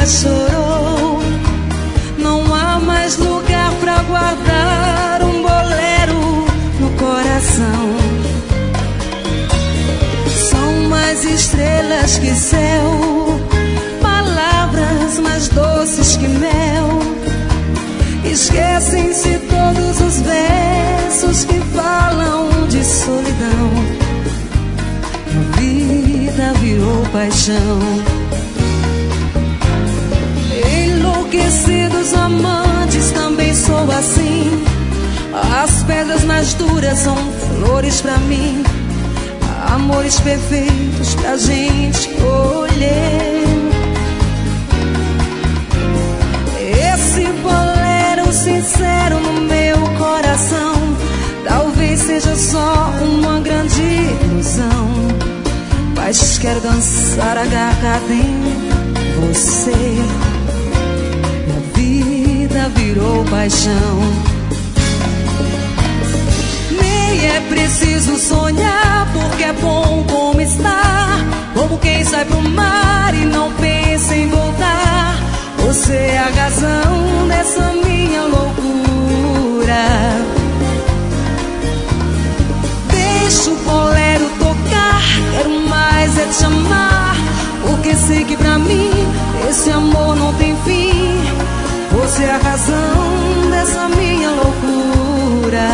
chorou. Não há mais lugar pra guardar um bolero no coração. São mais estrelas que céu, palavras mais doces que mel. Esquecem-se todos os versos que falam de solidão. A vida virou paixão. Enlouquecidos amantes, também sou assim. As pedras mais duras são flores pra mim. Amores perfeitos pra gente colher. Esse bolero sincero no meu coração talvez seja só uma grande ilusão, mas quero dançar agarrada em você. A vida virou paixão. Nem é preciso sonhar, porque é bom como está. Como quem sai pro mar e não pensa em voltar. Você é a razão dessa minha loucura. Deixa o bolero tocar, quero mais é te amar, porque sei que pra mim esse amor não tem fim. Você é a razão dessa minha loucura.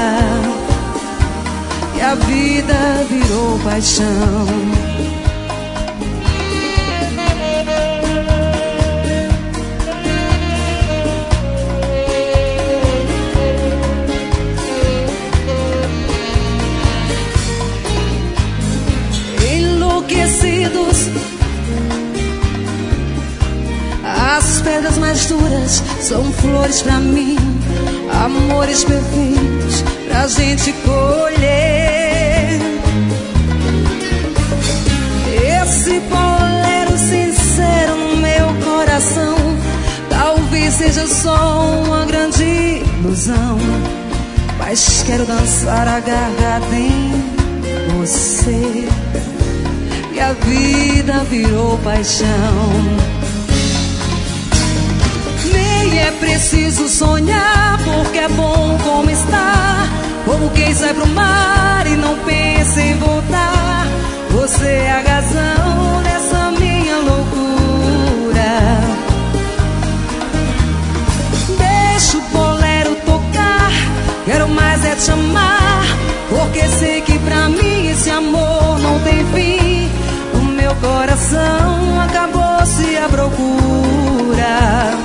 E a vida virou paixão. Enlouquecidos, as pedras mais duras são flores pra mim. Amores perfeitos pra gente colher. Esse bolero sincero no meu coração talvez seja só uma grande ilusão, mas quero dançar agarrada em você. E a vida virou paixão. Nem é preciso sonhar, porque é bom como está. Como quem sai pro mar e não pensa em voltar. Você é a razão dessa minha loucura. Deixa o bolero tocar, quero mais é te amar, porque sei que pra mim esse amor não tem fim. O meu coração acabou-se a procura.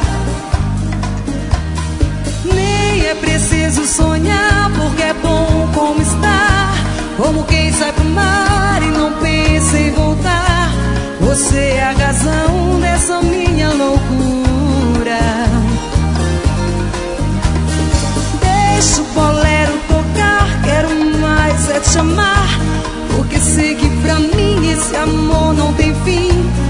Nem é preciso sonhar, porque é bom como está. Como quem sai pro mar e não pensa em voltar. Você é a razão dessa minha loucura. Deixa o bolero tocar, quero mais é te amar, porque sei que pra mim esse amor não tem fim.